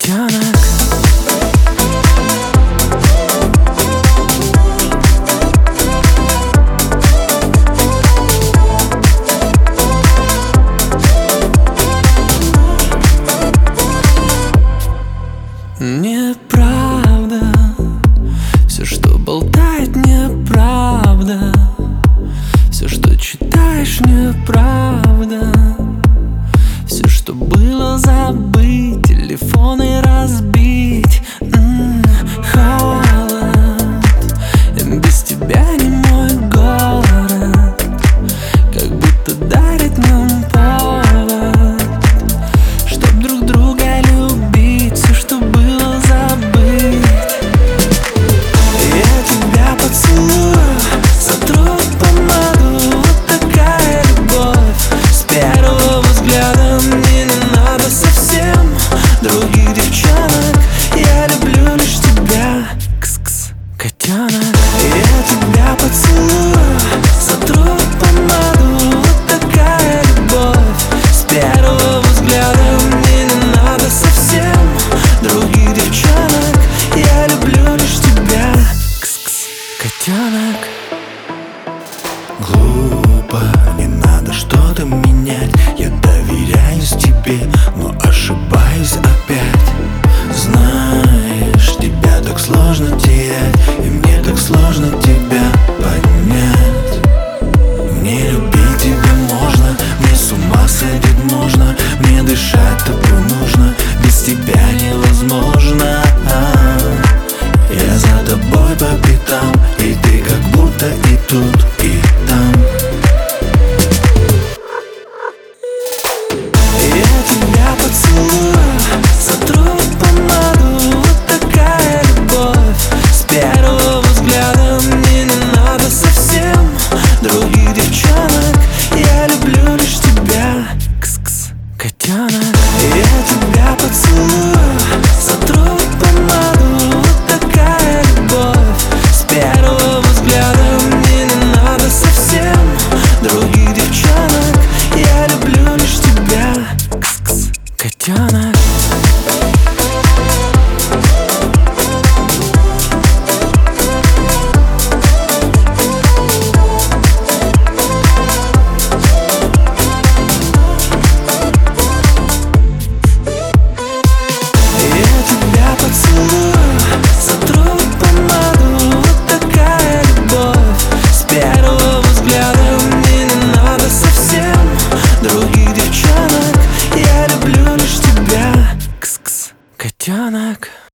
котенок. Неправда, все, что болтает, неправда. Все, что читаешь, неправда. Все, что было, забыть, телефоны разбить. Холод, без тебя не мой город, как будто дарит нам повод, чтоб друг друга любить. Все, что было, забыть. Я тебя поцелую, сотру помаду. Вот такая любовь с первого взгляда. Мне не надо совсем других девчонок. Я люблю лишь тебя, кс-кс, котенок. Я тебя поцелую, сотру помаду. Вот такая любовь с первого взгляда. Мне не надо совсем других девчонок. Я люблю лишь тебя, кс-кс, котенок. Глупо, не надо что-то менять. Я доверяюсь тебе, но ошибаюсь опять. Знаешь, тебя так сложно терять, и мне так сложно тебя поднять. Мне любить тебя можно, мне с ума сходить можно, мне дышать тобой нужно, без тебя невозможно. Я за тобой по пятам, и ты как будто и тут, и там. Я тебя поцелую, сотру помаду. Вот такая любовь с первого взгляда. Мне не надо совсем других девчонок. Я люблю лишь тебя, кс-кс, котенок. Я тебя поцелую, сотру помаду. Вот такая любовь с первого взгляда. Мне не надо совсем других девчонок. Я люблю лишь тебя, кс-кс, котенок. Я тебя поцелую, сотру помаду. Вот такая любовь с первого взгляда. Мне не надо совсем других девчонок. Я люблю лишь тебя, кс-кс, котенок.